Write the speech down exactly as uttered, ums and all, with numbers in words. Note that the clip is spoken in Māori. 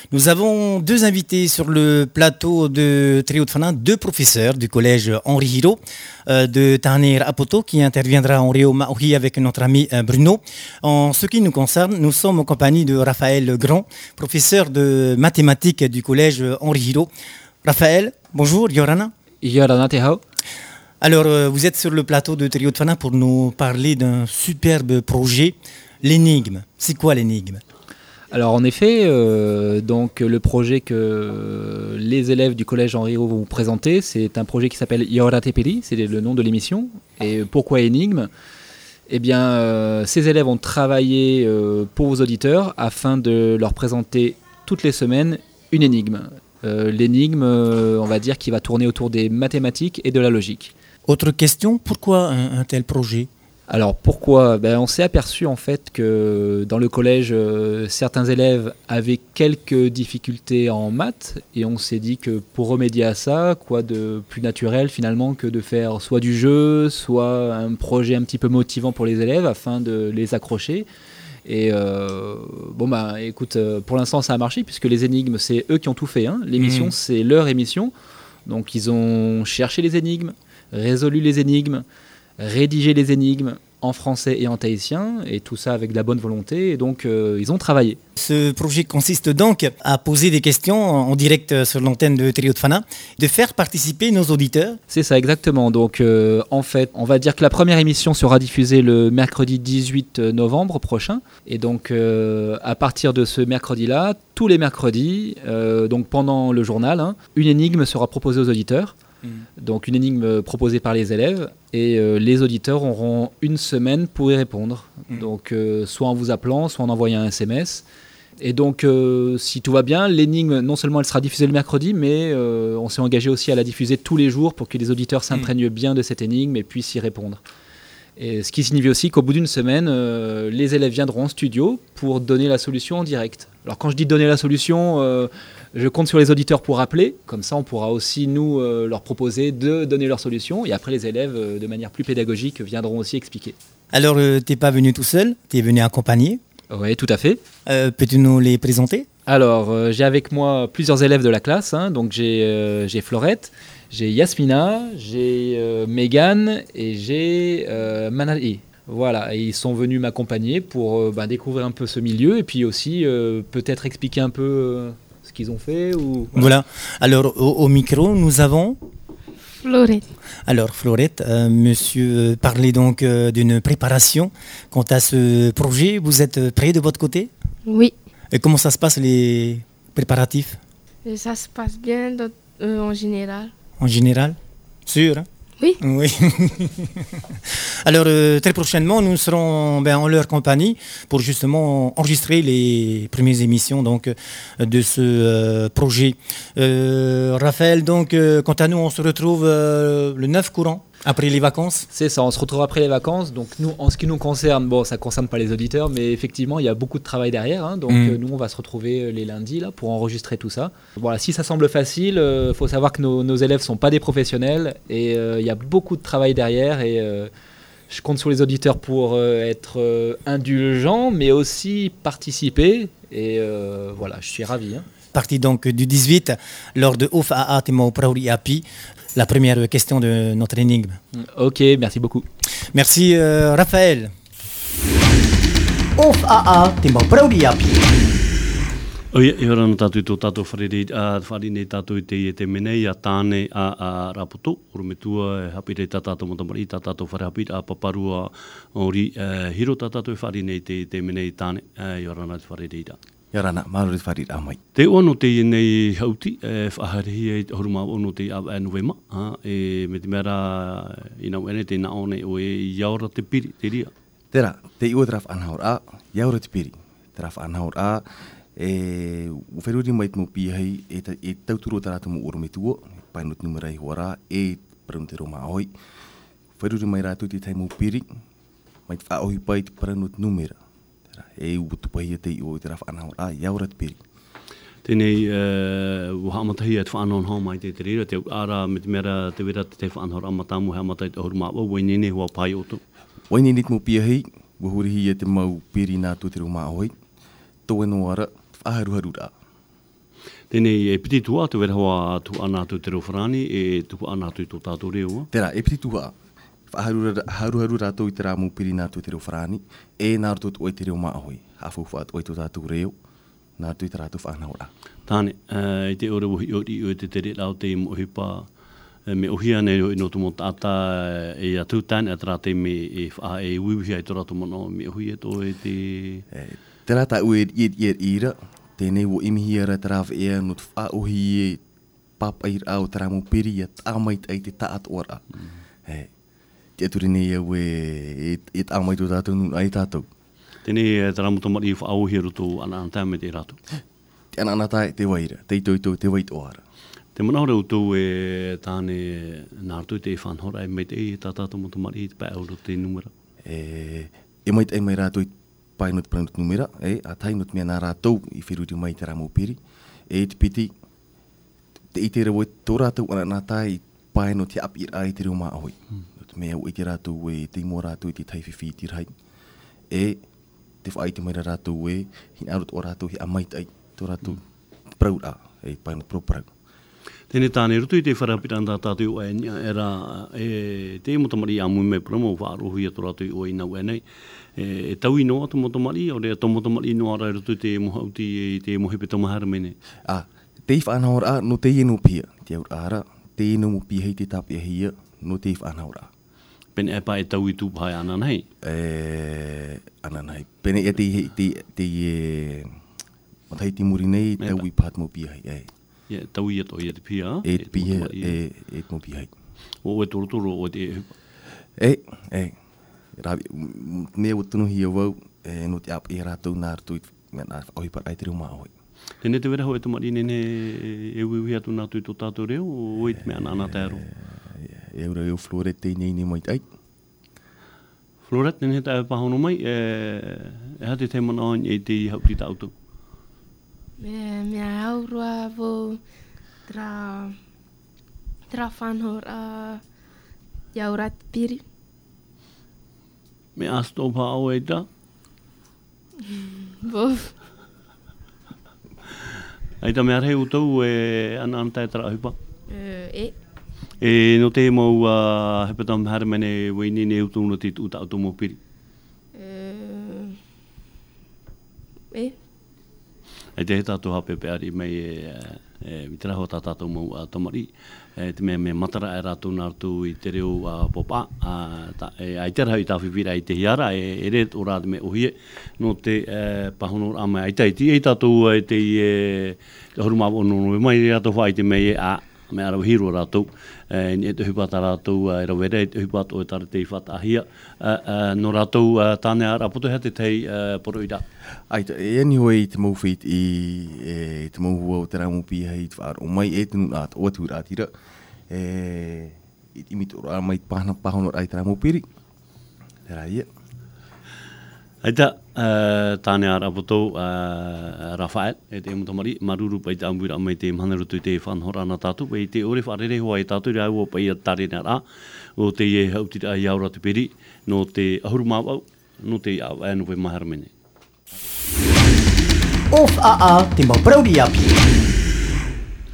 Nous avons deux invités sur le plateau de Trio de Fana, deux professeurs du collège Henri Hiro euh, de Tanir Apoto qui interviendra en Rio Maui avec notre ami euh, Bruno. En ce qui nous concerne, nous sommes en compagnie de Raphaël Grand, professeur de mathématiques du collège Henri Hiro. Raphaël, bonjour, Yorana. Yorana, te hao. Alors, euh, vous êtes sur le plateau de Trio de Fana pour nous parler d'un superbe projet, l'énigme. C'est quoi l'énigme ? Alors en effet, euh, donc le projet que les élèves du collège Henri Hiro vont vous présenter, c'est un projet qui s'appelle Yora Teperi, c'est le nom de l'émission. Et pourquoi énigme ? Eh bien, euh, ces élèves ont travaillé euh, pour vos auditeurs afin de leur présenter toutes les semaines une énigme. Euh, l'énigme, euh, on va dire, qui va tourner autour des mathématiques et de la logique. Autre question, pourquoi un, un tel projet ? Alors pourquoi ? Ben, on s'est aperçu en fait que dans le collège, euh, certains élèves avaient quelques difficultés en maths et on s'est dit que pour remédier à ça, quoi de plus naturel finalement que de faire soit du jeu, soit un projet un petit peu motivant pour les élèves afin de les accrocher. Et euh, bon bah écoute, euh, pour l'instant ça a marché puisque les énigmes c'est eux qui ont tout fait. Hein. L'émission mmh. c'est leur émission, donc ils ont cherché les énigmes, résolu les énigmes, rédigé les énigmes en français et en tahitien, et tout ça avec de la bonne volonté, et donc euh, ils ont travaillé. Ce projet consiste donc à poser des questions en direct sur l'antenne de Trio de Fana, de faire participer nos auditeurs. C'est ça, exactement. Donc euh, en fait, on va dire que la première émission sera diffusée le mercredi dix-huit novembre prochain, et donc euh, à partir de ce mercredi-là, tous les mercredis, euh, donc pendant le journal, hein, une énigme sera proposée aux auditeurs. Mmh. Donc une énigme proposée par les élèves et euh, les auditeurs auront une semaine pour y répondre. Mmh. Donc euh, soit en vous appelant, soit en envoyant un S M S. Et donc euh, si tout va bien, l'énigme non seulement elle sera diffusée le mercredi, mais euh, on s'est engagé aussi à la diffuser tous les jours pour que les auditeurs s'imprègnent mmh. bien de cette énigme et puissent y répondre. Et ce qui signifie aussi qu'au bout d'une semaine, euh, les élèves viendront en studio pour donner la solution en direct. Alors quand je dis donner la solution, euh, je compte sur les auditeurs pour appeler, comme ça on pourra aussi nous euh, leur proposer de donner leur solution et après les élèves euh, de manière plus pédagogique viendront aussi expliquer. Alors euh, t'es pas venu tout seul, t'es venu accompagné ? Oui, tout à fait. Euh, peux-tu nous les présenter ? Alors euh, j'ai avec moi plusieurs élèves de la classe, hein, donc j'ai, euh, j'ai Florette, j'ai Yasmina, j'ai euh, Megan et j'ai euh, Manali. Voilà, et ils sont venus m'accompagner pour euh, bah, découvrir un peu ce milieu et puis aussi euh, peut-être expliquer un peu euh, ce qu'ils ont fait. Ou, voilà. voilà, alors au, au micro, nous avons... Florette. Alors Florette, euh, monsieur parlait donc euh, d'une préparation quant à ce projet. Vous êtes prêts de votre côté ? Oui. Et comment ça se passe les préparatifs ? Et ça se passe bien de, euh, en général. En général ? Sûr, hein ? Oui. Oui. Alors, euh, très prochainement, nous serons ben, en leur compagnie pour justement enregistrer les premières émissions donc, de ce euh, projet. Euh, Raphaël, donc, euh, quant à nous, on se retrouve euh, le neuf courant. Après les vacances ? C'est ça, on se retrouve après les vacances. Donc nous, en ce qui nous concerne, bon, ça ne concerne pas les auditeurs, mais effectivement, il y a beaucoup de travail derrière. Hein, donc mmh. euh, nous, on va se retrouver les lundis là, pour enregistrer tout ça. Voilà, si ça semble facile, il euh, faut savoir que nos, nos élèves ne sont pas des professionnels et il euh, y a beaucoup de travail derrière. Et euh, je compte sur les auditeurs pour euh, être euh, indulgents, mais aussi participer. Et euh, voilà, je suis ravi. Hein. Parti donc du dix-huit, lors de O F A A Timo Prauri Api. La première question de notre énigme. Ok, merci beaucoup. Merci euh, Raphaël. O F A A Timo Prauri Api. Oia, i hora na tātou tō tātou wharere, uh, whare nei tātou te te menei a tāne a, a rapoto, orometua e hapi rei tā tātou motamari, tā tātou whare hapi a paparua ori uh, hiro tā tātou whare nei te, te menei tāne, uh, i hora na te wharere ira. Ia rana, maruri whare a mai. Te ono te nei hauti, e whaharehi e horuma ono te a novema, e me te mera ina wene te na one o e iaora te piri, te ria. Tera, te iwa te raf anhaur a, iaora te piri. Te raf anhaur a, e uwheruri mai te mo pihei e, ta, e tauturo tarata mo oro me tuo, painot numerai huara, e parano te roma ahoi. Uwheruri mai rātou te tai mo piri, mai te whaohi pai te paranot numera. E ubutu pai te i o te raf anhaur a, iaora te piri. Tēnei uh, wahamatahi e te whaanau hau mai te te rira, te ara me te mera te wera te te whaanau amatamu he amatai te horuma awa, wainene hua pai oto. Wainene te mo piahei, wahurihi e te mau piri nā tō te roma ahoi, tō eno ara, whaharuharu rā. Tēnei e piti tua atu vera hoa tu ana atu te reo whanani e tu ana atu i tō tātou reo. Tērā, e piti tua. Haru haru rātou i te rā mūpiri nā tu te reo whanani e nā rātou tu oi te reo maahoi. Hawhu whaat oi tō tātou reo nā tu i te rātou whanahora. Tāne, i te ore wohi ori o te tere rau te i mohipa me ohia nei i no tu mo tata e atu tāne at rāte me e wha e uiwhi ai tō rātou mono me ohia tō e te... Te rāta ue i e ira, tēnei wo imihia ra te rāwe ea no tu wha ohi e papair au te rā mūpiri e tāmait ai te taat ora. Te aturi nei au e tāmait o tātou nun ai tātou. Tēnei te ramuto mari i wha ohi roto ana antai me te rātou. Te ana ana tai te waira, te ito ito te wait oara. Te manahore o tō e tāne nārtu te whanhora e mei te e tā tātou moto mari i te pā euro te numera. E, e mai te mai rātou i pai not pranut numera, e, a tai not mea nā rātou i whiruri mai te rā mūpiri. E te piti, te i te rewo e tō rātou ana nā tai pai not te api ai te reo maa hoi. Hmm. Not mea o i te rātou e te imo rātou i te tai whiwhi i tirhai. E te whaai te mai rātou e hin arot o rātou hi a mai tai tō rātou hmm. prau rā, e pai not pro prau. Tēnei tāne rutu i te wharapiranda tātou e nia e rā e te motomari a mui me promo whaarohi a tō rātou o i nau e nei. E tau ino atu motomari, o rea tō motomari ino ara rutu te mohauti e te mohepe tō mahara mene. Ah, te i whanahora no te ino pia, te aur ara, te ino mo pia hei te tapia hia, no te i whanahora. Pene e pa e tau i tūpai ananai? E, ananai. Pene e te te te e matai te muri nei, tau i pāt mo pia hei, e. Yeah, tau i ato i te pia. E te pia, e, e te mo pia hei. O e torotoro o te e hupa. E, e. Rabi, mea o tunu hi wau, e no te ap e rātou nā rātou i nā ohipat ai te reo maa hoi. Tēnei te wera hoi te mari nene e uiwi atu nā tui tō tātou reo, o i te mea nā nā tēro? E ura e o Floret te nei nei mai tai. Floret, nene te pahono mai, e hate te mana ain e te i hauti tātou? Me mea aurua vo tra tra whanhora iaurat piri. Me asto pa au e ta? Bof. Aita mea rei utau e ana antai tra hupa? E. E no te mau uh, hepetam haramene waini ne utau no te uta auto mo piri? E. Ai te he tātou hape pe ari mai e, e mitera ho tā tātou mau a tamari. E te mea me matara e rātou nārtu i te reo a popa. A, ta, e, ai tera hau i tāwhiwira i te hiara, e, e re o rāte me ohie. No te e, pahono a mai ai taiti, e tātou e te i e horumawa ono no mai e rātou whai te mei e a me arau hiro rātou. E, ni e te hupata rātou e rawere, e te hupata o e tara te i whatahia. E, e, no rātou e, tāne a rapoto hea te tei e, poro i rā. Ai, e ani hoi te mau whit i e, te mau hua o te rāmu pia hei te whaaro. O mai e tunu āt, o atu rātira. E, i te mito rā mai pāna pāhono rai te rāmu piri. Te rā ia. Aita, uh, tāne a rapoto uh, Rafael, e te mutamari, maruru pai te ambuira mai te mhanerutu te whanhora ana tātou, pai te ore wharere hoa e tātou rea ua pai a tare nā rā, o te e hautira i aura te peri, no te ahuru māwau, no te au anu pe maharamene. Of a a te mau prauri api.